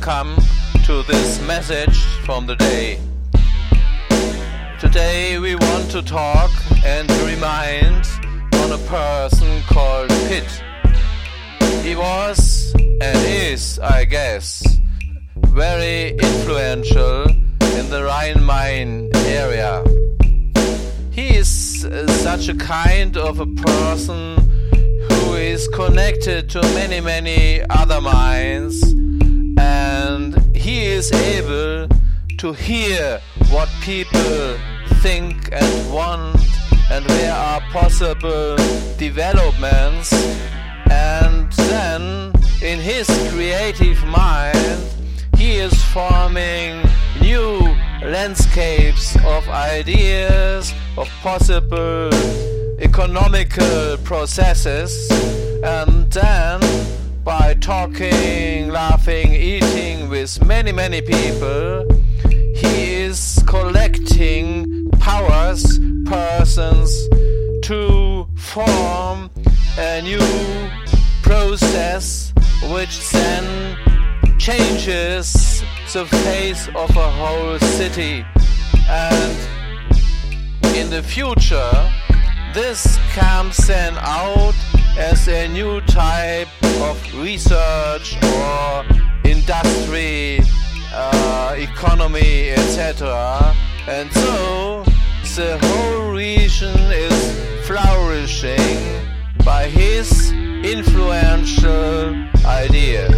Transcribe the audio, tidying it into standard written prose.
welcome to this message from the day. Today we want to talk and remind on a person called Pitt. He was and is, I guess, very influential in the Rhine-Main area. He is such a kind of a person who is connected to many other minds, and he is able to hear what people think and want, and where are possible developments, and then in his creative mind he is forming new landscapes of ideas, of possible economical processes, and then by talking, laughing, eating with many people, he is collecting powers, persons, to form a new process which then changes the face of a whole city. And in the future this comes then out as a new type of research or industry, economy, etc. And so the whole region is flourishing by his influential ideas.